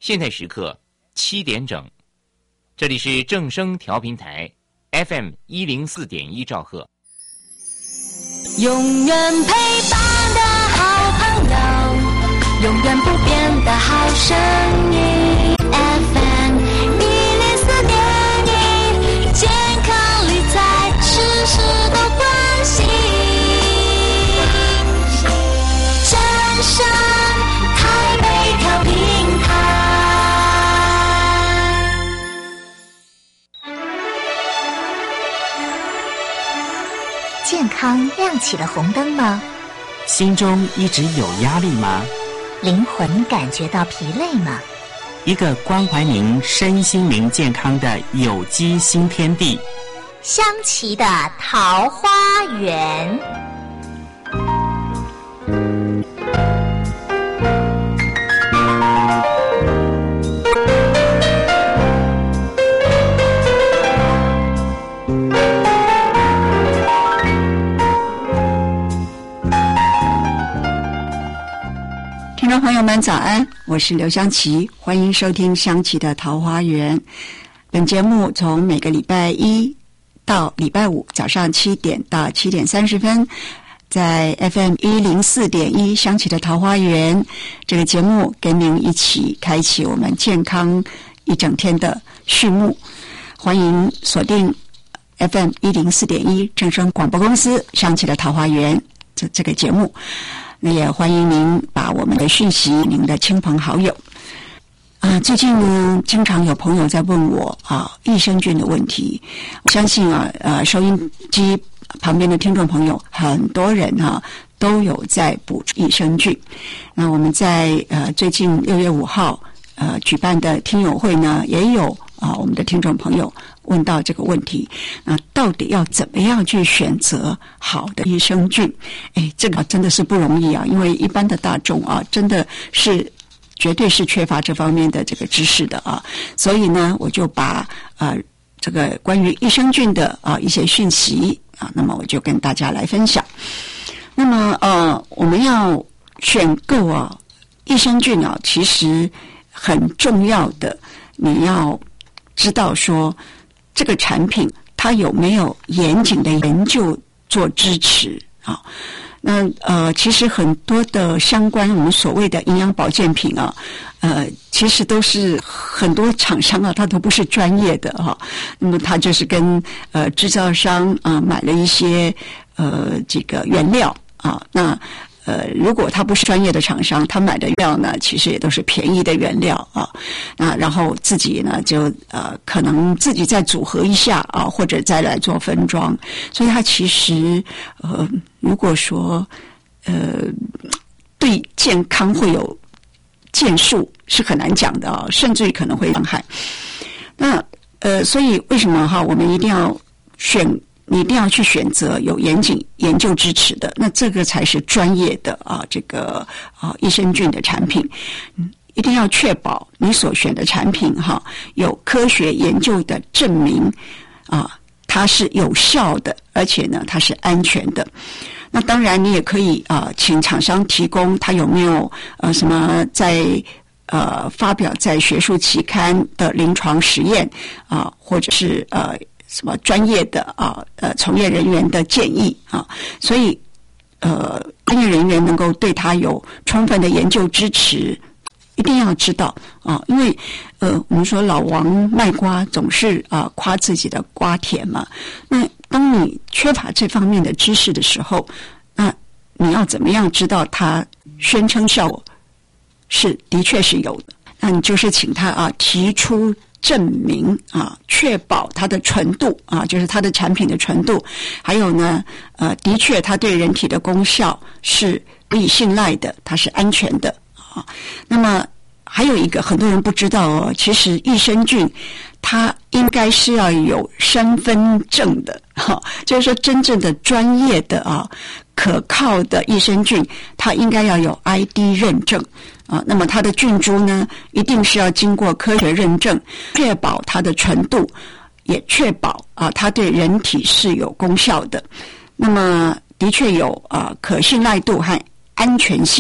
现在时刻7点整，这里是正声调频台 FM 104.1兆赫。 永远陪伴的好朋友，永远不变的好声音 FM 104.1，健康理财事事都关心，正声台北调频台。 健康亮起了红灯吗？ 心中一直有压力吗？ 灵魂感觉到疲累吗？ 一个关怀您身心灵健康的有机新天地， 香琪的桃花源。 听众朋友们早安，我是刘香琪，欢迎收听香琪的桃花源。本节目从每个礼拜一到礼拜五早上7点到7点30分，在 FM 104.1香琪的桃花源这个节目，跟您一起开启我们健康一整天的序幕。欢迎锁定 FM 104.1正声广播公司香琪的桃花源这个节目。那也欢迎您把我们的讯息您的亲朋好友最近呢经常有朋友在问我益生菌的问题。我相信收音机旁边的听众朋友很多人都有在补益生菌。那我们在最近6月5号举办的听友会呢，也有我们的听众朋友问到这个问题，那到底要怎么样去选择好的益生菌？这个真的是不容易因为一般的大众真的是绝对是缺乏这方面的这个知识的所以呢，我就把这个关于益生菌的一些讯息那么我就跟大家来分享。那么我们要选购益生菌其实很重要的，你要知道说这个产品它有没有严谨的研究做支持那其实很多的相关我们所谓的营养保健品其实都是很多厂商它都不是专业的那么它就是跟制造商买了一些这个原料那如果他不是专业的厂商，他买的料呢，其实也都是便宜的原料然后自己呢就可能自己再组合一下或者再来做分装，所以它其实如果说对健康会有建树是很难讲的甚至于可能会伤害。那所以为什么我们一定要你一定要去选择有严谨研究支持的，那这个才是专业的这个益生菌的产品。一定要确保你所选的产品有科学研究的证明它是有效的，而且呢它是安全的。那当然你也可以请厂商提供它有没有什么在发表在学术期刊的临床实验或者是什么专业的从业人员的建议所以专业人员能够对他有充分的研究支持，一定要知道因为我们说老王卖瓜总是夸自己的瓜甜嘛。那当你缺乏这方面的知识的时候，那你要怎么样知道他宣称效果是的确是有的？那你就是请他提出证明确保它的纯度就是它的产品的纯度，还有呢的确它对人体的功效是可以信赖的，它是安全的那么还有一个很多人不知道其实益生菌它应该是要有身份证的就是说真正的专业的可靠的益生菌，它应该要有 ID 认证那么它的菌株呢一定是要经过科学认证，确保它的纯度，也确保它对人体是有功效的。那么的确有可信赖度和安全性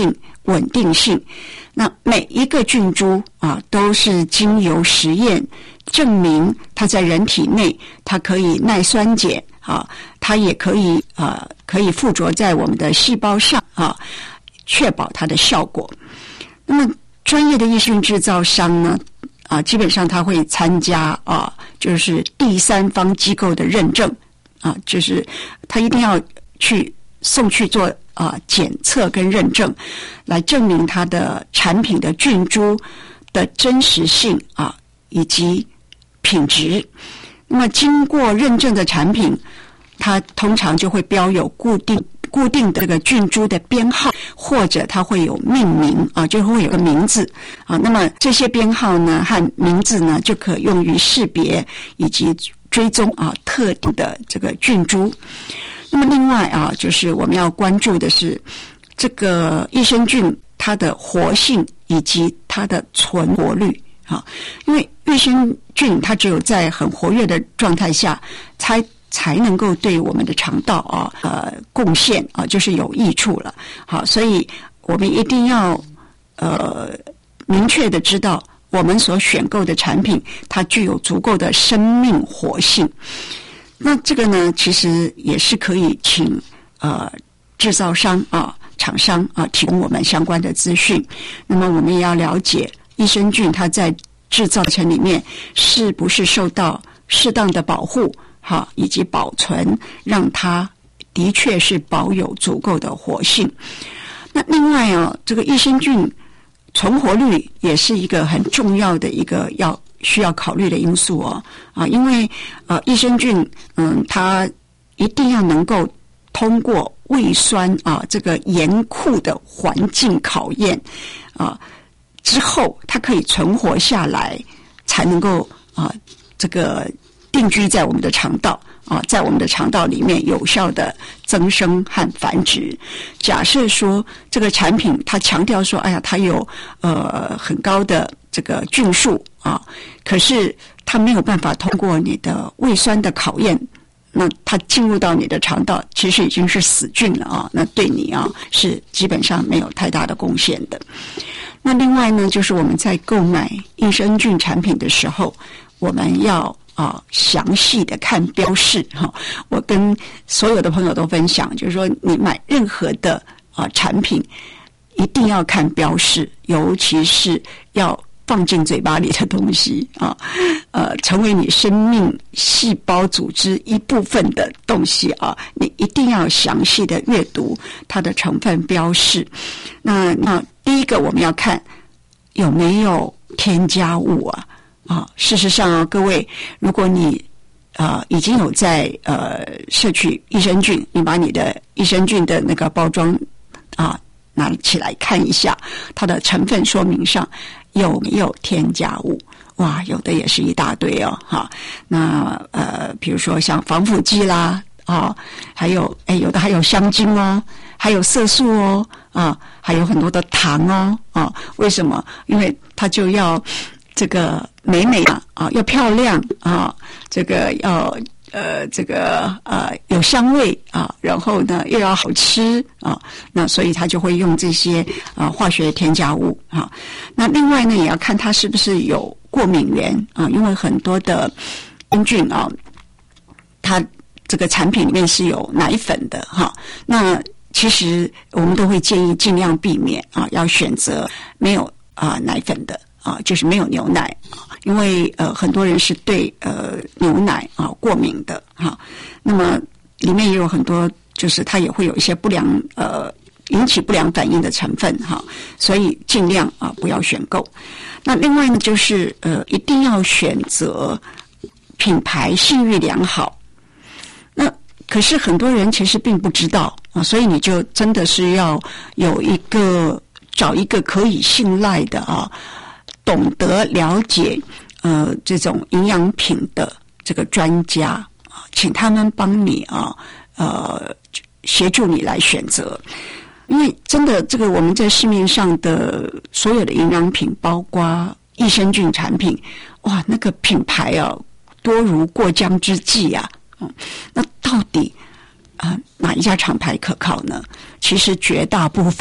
稳定性。那每一个菌株都是经由实验证明它在人体内它可以耐酸碱它也可以附着在我们的细胞上确保它的效果。那么专业的益生菌制造商呢基本上他会参加就是第三方机构的认证就是他一定要送去做检测跟认证，来证明它的产品的菌株的真实性以及品质。那么经过认证的产品，它通常就会标有固定的这个菌株的编号，或者它会有命名就会有个名字那么这些编号呢和名字呢就可用于识别以及追踪特定的这个菌株。那么另外就是我们要关注的是这个益生菌它的活性以及它的存活率因为益生菌它只有在很活跃的状态下才能够对我们的肠道贡献就是有益处了。好，所以我们一定要明确的知道我们所选购的产品它具有足够的生命活性。那这个呢其实也是可以请制造商厂商提供我们相关的资讯。那么我们也要了解益生菌它在制造过程里面是不是受到适当的保护以及保存，让它的确是保有足够的活性。那另外这个益生菌存活率也是一个很重要的一个需要考虑的因素因为益生菌它一定要能够通过胃酸这个严酷的环境考验之后，它可以存活下来，才能够这个定居在我们的肠道在我们的肠道里面有效的增生和繁殖。假设说这个产品它强调说它有很高的这个菌数可是它没有办法通过你的胃酸的考验，那它进入到你的肠道其实已经是死菌了那对你是基本上没有太大的贡献的。那另外呢，就是我们在购买益生菌产品的时候，我们要详细的看标示我跟所有的朋友都分享，就是说你买任何的产品一定要看标示，尤其是要放进嘴巴里的东西成为你生命细胞组织一部分的东西你一定要详细的阅读它的成分标示。那第一个我们要看有没有添加物事实上各位，如果你已经有在摄取益生菌，你把你的益生菌的那个包装拿起来看一下，它的成分说明上有没有添加物。哇，有的也是一大堆那比如说像防腐剂啦还有有的还有香精还有色素还有很多的糖为什么？因为它就要这个美的要漂亮这个要有香味然后呢又要好吃那所以它就会用这些化学添加物那另外呢也要看它是不是有过敏源因为很多的益生菌它这个产品里面是有奶粉的那其实我们都会建议尽量避免要选择没有奶粉的就是没有牛奶因为很多人是对牛奶过敏的那么里面也有很多就是它也会有一些不良引起不良反应的成分所以尽量不要选购。那另外呢就是一定要选择品牌信誉良好。那可是很多人其实并不知道所以你就真的是要找一个可以信赖的懂得了解这种营养品的这个专家请他们帮你协助你来选择。因为真的这个我们在市面上的所有的营养品包括益生菌产品哇那个品牌多如过江之鲫那到底哪一家厂牌可靠呢？其实绝大部分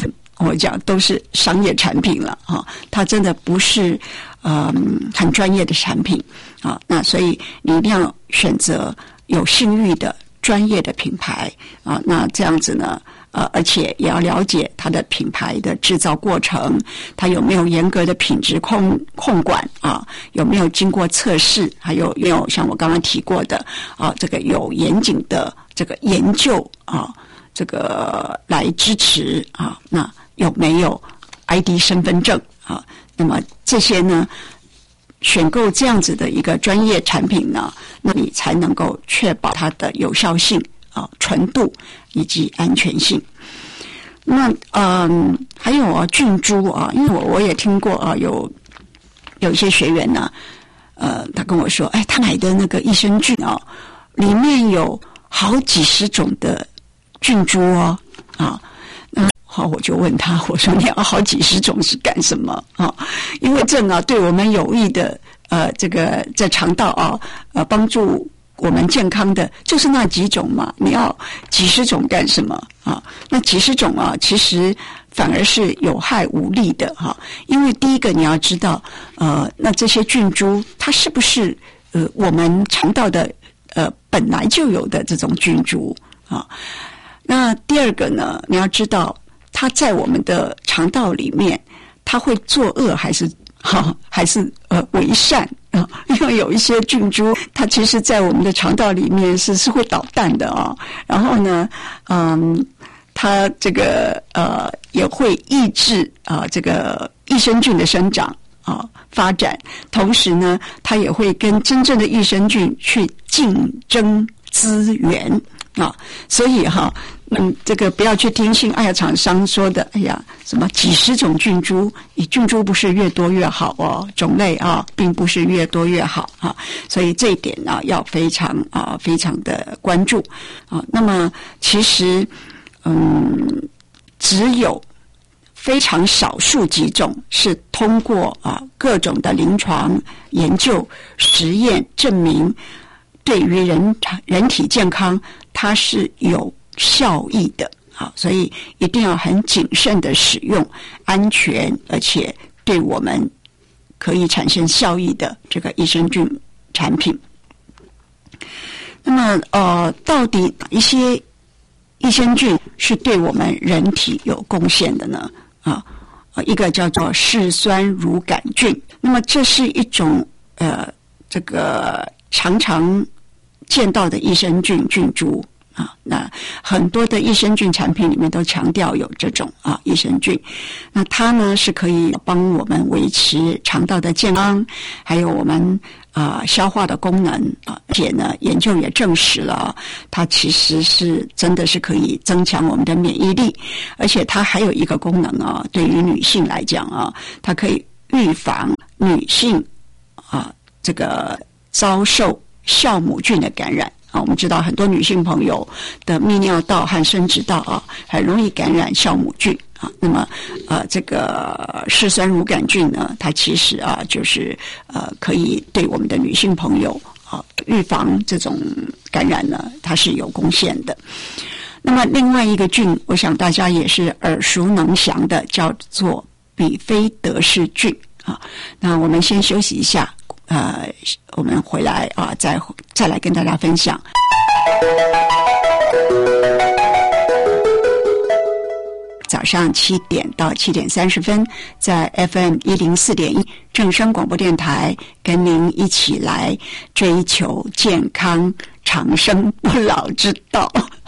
我讲都是商业产品了啊，它真的不是很专业的产品啊。那所以你一定要选择有信誉的专业的品牌啊。那这样子呢，而且也要了解它的品牌的制造过程，它有没有严格的品质控管啊，有没有经过测试，还有没有像我刚刚提过的啊，这个有严谨的这个研究啊，这个来支持啊，那有没有 ID 身份证啊？那么这些呢，选购这样子的一个专业产品呢，那你才能够确保它的有效性啊、纯度以及安全性。那还有菌株啊，因为我也听过啊，有一些学员呢，他跟我说，哎，他买的那个益生菌啊，里面有好几十种的菌株哦，啊。好，我就问他，我说你要好几十种是干什么啊？因为这呢对我们有益的，这个在肠道啊，帮助我们健康的就是那几种嘛。你要几十种干什么啊？那几十种啊，其实反而是有害无利的哈。因为第一个你要知道，那这些菌株它是不是我们肠道的本来就有的这种菌株啊？那第二个呢，你要知道。它在我们的肠道里面，它会作恶还是为善啊？因为有一些菌株，它其实在我们的肠道里面是会捣蛋的啊。然后呢，它这个也会抑制这个益生菌的生长啊发展，同时呢，它也会跟真正的益生菌去竞争资源啊。所以这个不要去听信厂商说的，哎呀，什么几十种菌株，菌株不是越多越好哦，种类并不是越多越好啊，所以这一点呢要非常的关注啊。那么其实只有非常少数几种是通过各种的临床研究实验证明，对于人体健康它是有效益的，好，所以一定要很谨慎的使用，安全而且对我们可以产生效益的这个益生菌产品。那么到底哪一些益生菌是对我们人体有贡献的呢？一个叫做嗜酸乳杆菌，那么这是一种这个常常见到的益生菌菌株。那很多的益生菌产品里面都强调有这种益生菌，那它呢是可以帮我们维持肠道的健康，还有我们消化的功能而且呢研究也证实了它其实是真的是可以增强我们的免疫力，而且它还有一个功能对于女性来讲它可以预防女性这个遭受酵母菌的感染。我们知道很多女性朋友的泌尿道和生殖道很容易感染酵母菌那么这个嗜酸乳杆菌呢，它其实就是可以对我们的女性朋友预防这种感染呢，它是有贡献的。那么另外一个菌，我想大家也是耳熟能详的，叫做比菲德氏菌那我们先休息一下。我们回来再来跟大家分享。早上7点到7点30分，在 FM 104.1正声广播电台，跟您一起来追求健康、长生不老之道。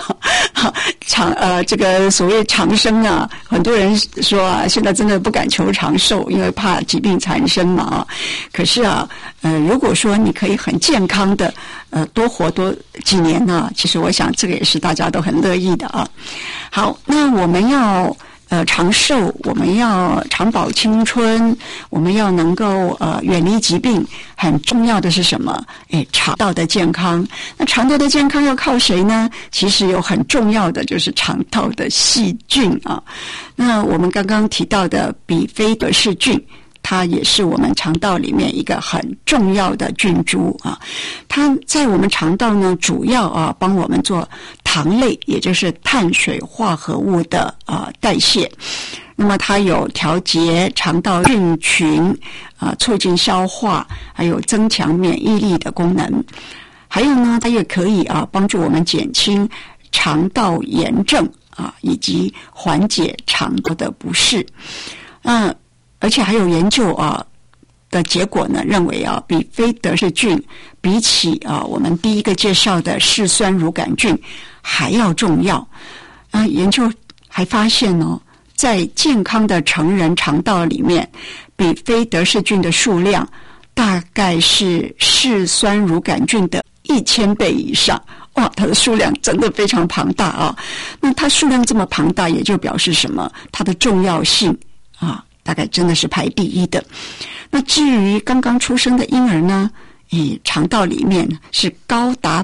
这个所谓长生很多人说现在真的不敢求长寿，因为怕疾病缠身嘛可是如果说你可以很健康的多活多几年其实我想这个也是大家都很乐意的好，那我们要长寿，我们要长保青春，我们要能够远离疾病，很重要的是什么？肠道的健康。那肠道的健康要靠谁呢？其实有很重要的就是肠道的细菌那我们刚刚提到的比菲德氏菌， 它也是我们肠道里面一个很重要的菌株啊。它在我们肠道呢，主要帮我们做糖类，也就是碳水化合物的代谢。那么它有调节肠道菌群促进消化，还有增强免疫力的功能。还有呢，它也可以帮助我们减轻肠道炎症以及缓解肠道的不适。而且还有研究的结果呢，认为比非德氏菌比起我们第一个介绍的嗜酸乳杆菌还要重要。研究还发现在健康的成人肠道里面，比非德氏菌的数量大概是嗜酸乳杆菌的1000倍以上。哇，它的数量真的非常庞大那它数量这么庞大，也就表示什么？它的重要性大概真的是排第一的。那至于刚刚出生的婴儿呢，肠道里面是高达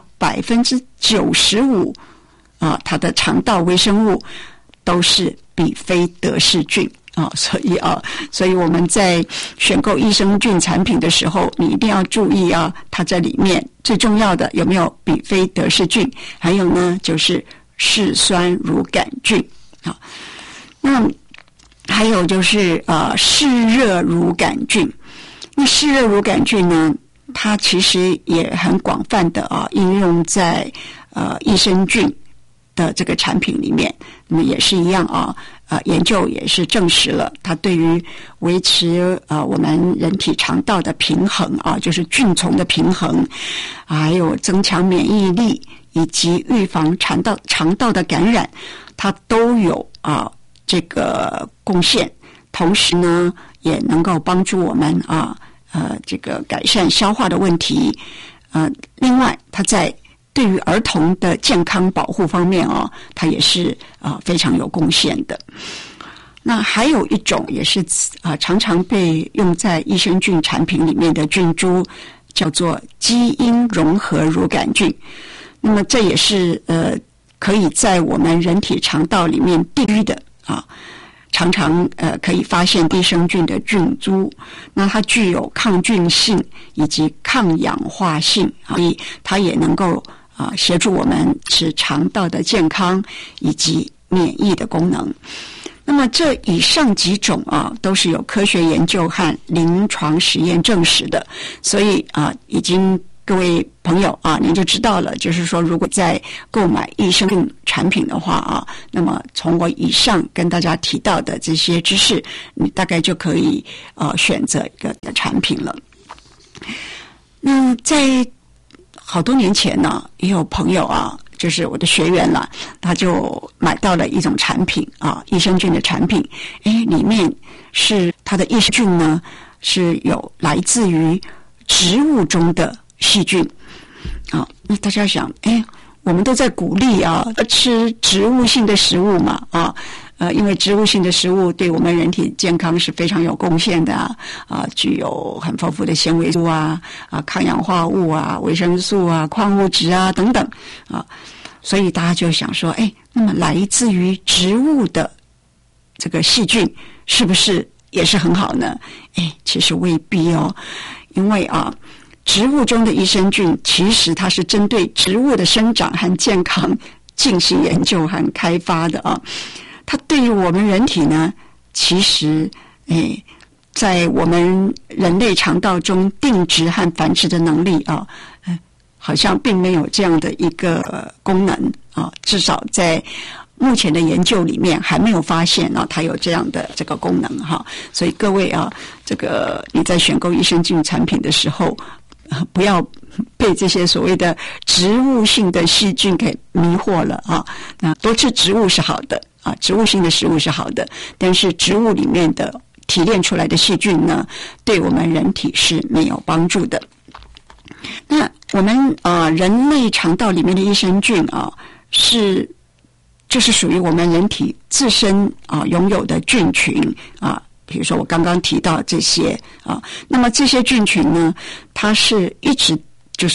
95%它的肠道微生物都是比非德氏菌所以我们在选购益生菌产品的时候，你一定要注意它在里面最重要的有没有比非德氏菌，还有呢就是嗜酸乳杆菌那还有就是嗜热乳杆菌。那嗜热乳杆菌呢，它其实也很广泛的应用在益生菌的这个产品里面。那么也是一样研究也是证实了它对于维持我们人体肠道的平衡就是菌丛的平衡，还有增强免疫力以及预防肠道的感染，它都有这个贡献。同时呢，也能够帮助我们这个改善消化的问题。另外，它在对于儿童的健康保护方面它也是非常有贡献的。那还有一种也是常常被用在益生菌产品里面的菌株，叫做基因融合乳杆菌。那么这也是可以在我们人体肠道里面定居的常常可以发现益生菌的菌株。那它具有抗菌性以及抗氧化性，所以它也能够协助我们使肠道的健康以及免疫的功能。那么这以上几种都是有科学研究和临床实验证实的，所以已经各位朋友您就知道了，就是说如果在购买益生菌产品的话那么从我以上跟大家提到的这些知识，你大概就可以选择一个产品了。那在好多年前呢，也有朋友就是我的学员了，他就买到了一种产品益生菌的产品，里面是它的益生菌呢是有来自于植物中的细菌那大家想我们都在鼓励吃植物性的食物嘛因为植物性的食物对我们人体健康是非常有贡献的具有很丰富的纤维素抗氧化物维生素矿物质等等所以大家就想说那么来自于植物的这个细菌是不是也是很好呢？其实未必因为植物中的益生菌其实它是针对植物的生长和健康进行研究和开发的它对于我们人体呢，其实在我们人类肠道中定植和繁殖的能力好像并没有这样的一个功能至少在目前的研究里面还没有发现它有这样的这个功能所以各位这个你在选购益生菌产品的时候不要被这些所谓的植物性的细菌给迷惑了那多吃植物是好的植物性的食物是好的，但是植物里面的提炼出来的细菌呢，对我们人体是没有帮助的。那我们人类肠道里面的益生菌就是属于我们人体自身拥有的菌群比如说我刚刚提到这些那么这些菌群呢，它是一直就是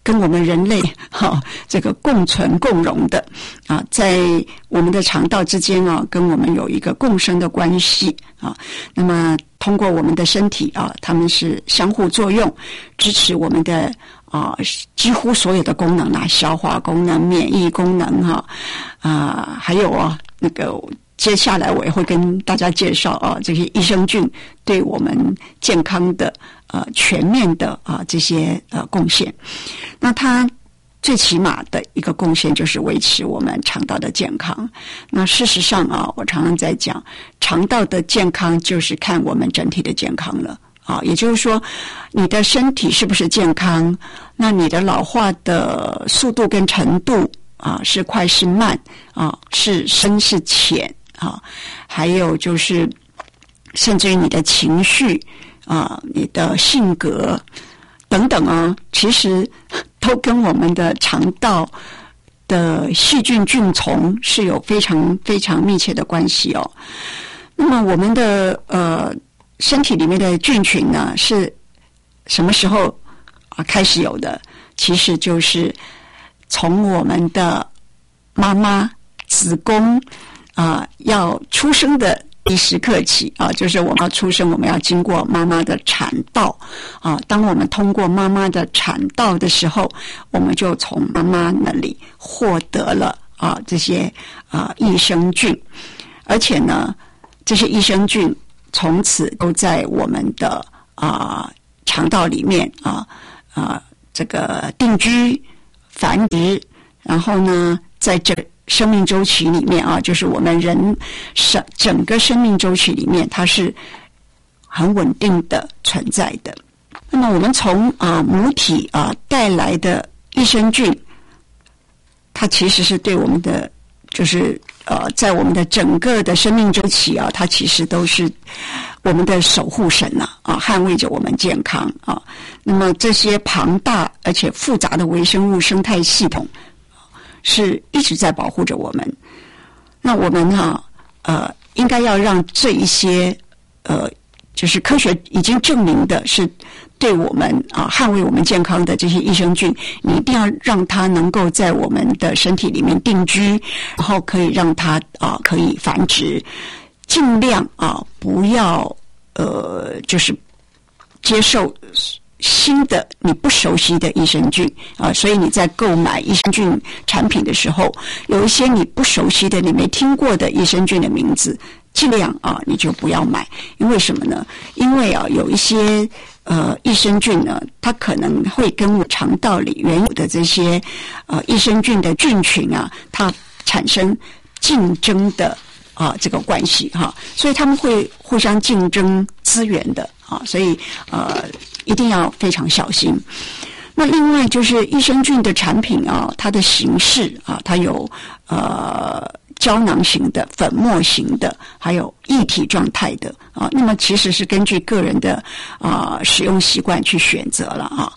跟我们人类这个共存共荣的啊，在我们的肠道之间啊，跟我们有一个共生的关系啊。那么通过我们的身体啊，它们是相互作用，支持我们的几乎所有的功能啦，消化功能、免疫功能还有那个接下来我也会跟大家介绍这些益生菌对我们健康的全面的这些贡献。那它最起码的一个贡献就是维持我们肠道的健康。那事实上我常常在讲，肠道的健康就是看我们整体的健康了。也就是说，你的身体是不是健康？那你的老化的速度跟程度是快是慢是深是浅还有就是甚至于你的情绪你的性格等等其实都跟我们的肠道的细菌菌丛是有非常非常密切的关系那么我们的身体里面的菌群呢，是什么时候开始有的？其实就是从我们的妈妈子宫要出生的第一时刻起就是我们要出生，我们要经过妈妈的产道当我们通过妈妈的产道的时候，我们就从妈妈那里获得了这些益生菌，而且呢，这些益生菌从此都在我们的肠道里面这个定居繁殖，然后呢，在这生命周期里面就是我们人整个生命周期里面，它是很稳定的存在的。那么我们从母体带来的益生菌，它其实是对我们的就是在我们的整个的生命周期它其实都是我们的守护神捍卫着我们健康那么这些庞大而且复杂的微生物生态系统是一直在保护着我们。那我们应该要让这一些就是科学已经证明的是对我们捍卫我们健康的这些益生菌，你一定要让它能够在我们的身体里面定居，然后可以让它可以繁殖，尽量不要就是接受新的你不熟悉的益生菌所以你在购买益生菌产品的时候，有一些你不熟悉的、你没听过的益生菌的名字，尽量你就不要买。因为什么呢？因为有一些益生菌呢，它可能会跟我肠道里原有的这些益生菌的菌群它产生竞争的这个关系所以他们会互相竞争资源的所以一定要非常小心。那另外就是益生菌的产品它的形式它有胶囊型的、粉末型的，还有液体状态的那么其实是根据个人的使用习惯去选择了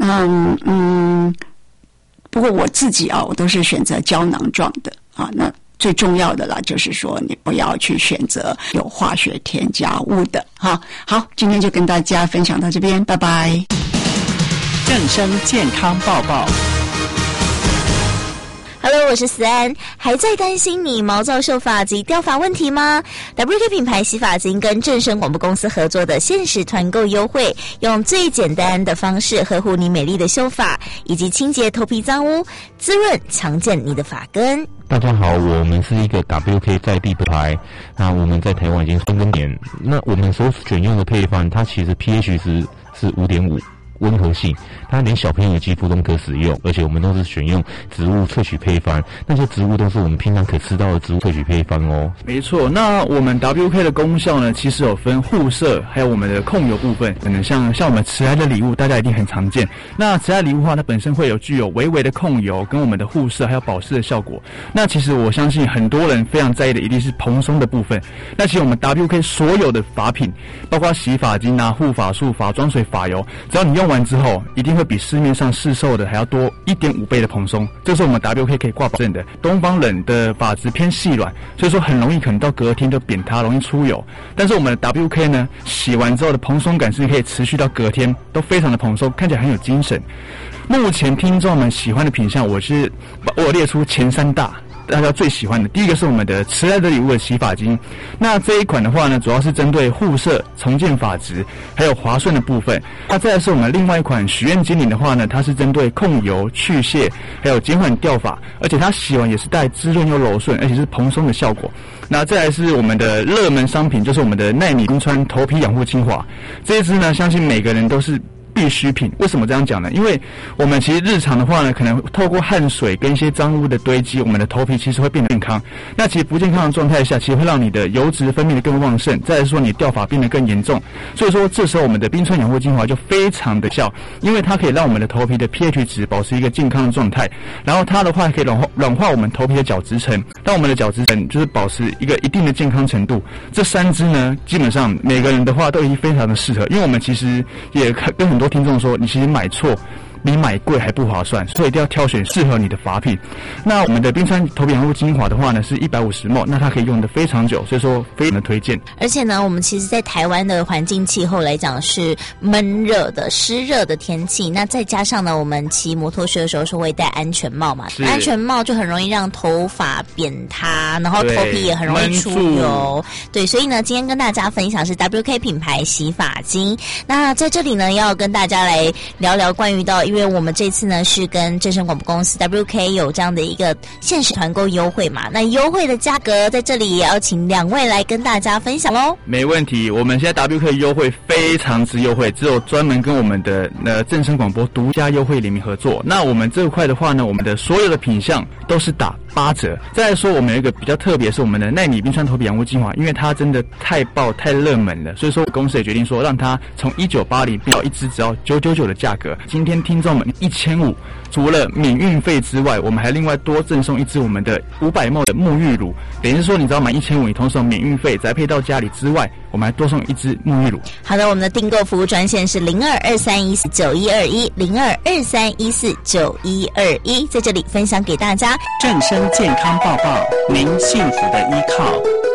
不过我自己我都是选择胶囊状的那最重要的啦，就是说你不要去选择有化学添加物的好，今天就跟大家分享到这边，拜拜。 正声健康报报。 Hello， 我是思安。还在担心你毛躁秀发及掉发问题吗？ WK 品牌洗发精跟正声广播公司合作的限时团购优惠，用最简单的方式呵护你美丽的秀发，以及清洁头皮脏污，滋润强健你的发根。 大家好，我们是一个 WK 在地品牌，那我们在台湾已经3年。那我们所选用的配方，它其实 pH 是 5.5。温和性，它连小朋友的肌肤都可使用，而且我们都是选用植物萃取配方，那些植物都是我们平常可吃到的植物萃取配方哦。 没错，那我们 WK 的功效呢，其实有分护色，还有我们的控油部分。可能像我们慈爱的礼物，大家一定很常见。那慈爱礼物的话，它本身会有具有微微的控油，跟我们的护色还有保湿的效果。那其实我相信很多人非常在意的一定是蓬松的部分。那其实我们 WK 所有的发品，包括洗发精护发素、发妆水、发油，只要你用用完之后，一定会比市面上市售的还要多 1.5 倍的蓬松，这是我们 WK 可以挂保证的。东方人的发质偏细软，所以说很容易可能到隔天就扁塌，容易出油。但是我们的 WK 呢，洗完之后的蓬松感是可以持续到隔天，都非常的蓬松，看起来很有精神。目前听众们喜欢的品项，我列出前3大。大家最喜欢的，第一个是我们的迟来的礼物的洗发精。那这一款的话呢，主要是针对护色、重建发质，还有滑顺的部分。那再来是我们另外一款许愿精灵的话呢，它是针对控油、去屑，还有减缓掉发，而且它洗完也是带滋润又柔顺，而且是蓬松的效果。那再来是我们的热门商品，就是我们的奈米冰川头皮养护精华。这一支呢，相信每个人都是必需品。为什么这样讲呢？因为我们其实日常的话呢，可能透过汗水跟一些脏污的堆积，我们的头皮其实会变得健康。那其实不健康的状态下，其实会让你的油脂分泌的更旺盛，再来说你掉发变得更严重。所以说这时候我们的冰川养护精华就非常的效，因为它可以让我们的头皮的 pH 值保持一个健康的状态，然后它的话可以软化我们头皮的角质层，让我们的角质层就是保持一个一定的健康程度。这3支呢，基本上每个人的话都已经非常的适合，因为我们其实也跟很多听众说，你其实买错比买贵还不划算，所以一定要挑选适合你的发品。那我们的冰川头皮养护精华的话呢，是150ml， 那它可以用得非常久，所以说非常的推荐。 而且呢，我们其实在台湾的环境气候来讲是闷热的、湿热的天气，那再加上呢，我们骑摩托车的时候是会戴安全帽嘛，安全帽就很容易让头发扁塌，然后头皮也很容易出油。对，所以呢，今天跟大家分享是 WK 品牌洗发精。那在这里呢，要跟大家来聊聊关于到，因为我们这次呢是跟正声广播公司 WK 有这样的一个限时团购优惠嘛，那优惠的价格在这里也要请2位来跟大家分享咯。 没问题，我们现在 WK 优惠非常之优惠，只有专门跟我们的正声广播独家优惠联名合作。那我们这一块的话呢，我们的所有的品项都是打8折。再来说，我们有一个比较特别，是我们的奈米冰川头皮养护精华，因为它真的太爆太热门了，所以说公司也决定说让它从1980变到一支只要999的价格。今天听众们1500，除了免运费之外，我们还另外多赠送一支我们的500ml的沐浴乳，等于是说你只要买1500，你同时有免运费宅配到家里之外，我们还多送一支沐浴乳。 好的，我们的订购服务专线是0223149121 0223149121，在这里分享给大家正声健康报报，您幸福的依靠。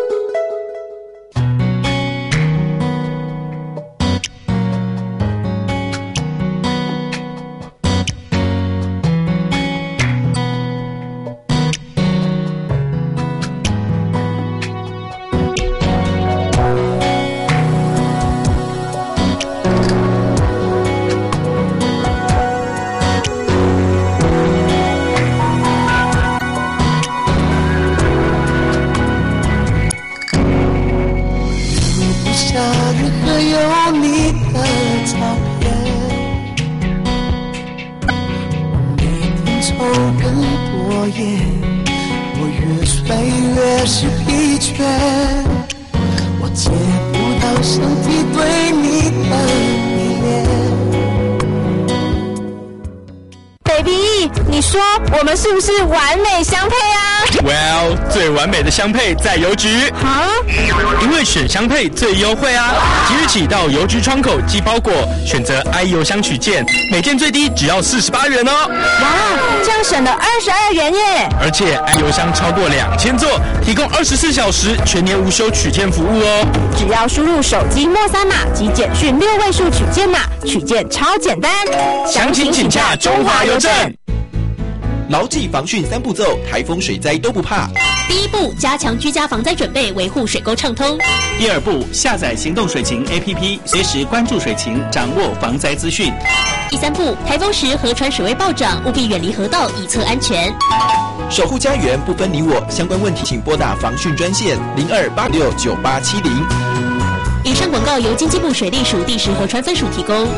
我们是不是完美相配啊 ？Well， 最完美的相配在邮局。 啊？ 因为选相配最优惠啊！即日起到邮局窗口寄包裹，选择 i 邮箱取件，每件最低只要48元哦。 哇，这样省了22元耶！ 而且 i 邮箱超过2000座，提供24小时全年无休取件服务哦。 只要输入手机末3码及简讯6位数取件码，取件超简单。 详情请洽中华邮政。 牢记防汛3步骤，台风水灾都不怕。 第一步，加强居家防灾准备，维护水沟畅通。 第2步，下载行动水情 APP， 随时关注水情，掌握防灾资讯。 第3步，台风时河川水位暴涨，务必远离河道，以策安全。 守护家园，不分你我。相关问题请拨打防汛专线02869870。 以上广告由经济部水利署第10河川分署提供。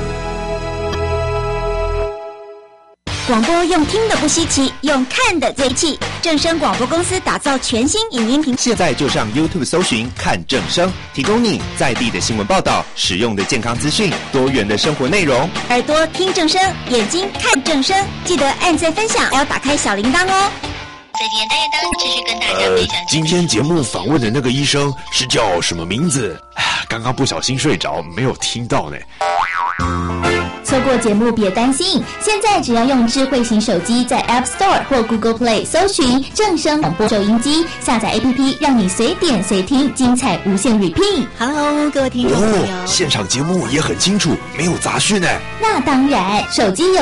广播用听的不稀奇，用看的最气。正声广播公司打造全新影音频， 现在就上 YouTube 搜寻看正声，提供你在地的新闻报道、实用的健康资讯、多元的生活内容。 耳朵听正声，眼睛看正声，记得按赞分享，还要打开小铃铛哦。 在今天单元当中，继续跟大家分享。 今天节目访问的那个医生是叫什么名字？刚刚不小心睡着，没有听到呢。 从错过节目别担心，现在只要用智慧型手机在 App Store 或 Google Play 搜寻正声广播收音机，下载 APP 让你随点随听，精彩无限 repeat。 Hello， 各位听众朋友， 现场节目也很清楚，没有杂讯哎。 那当然，手机有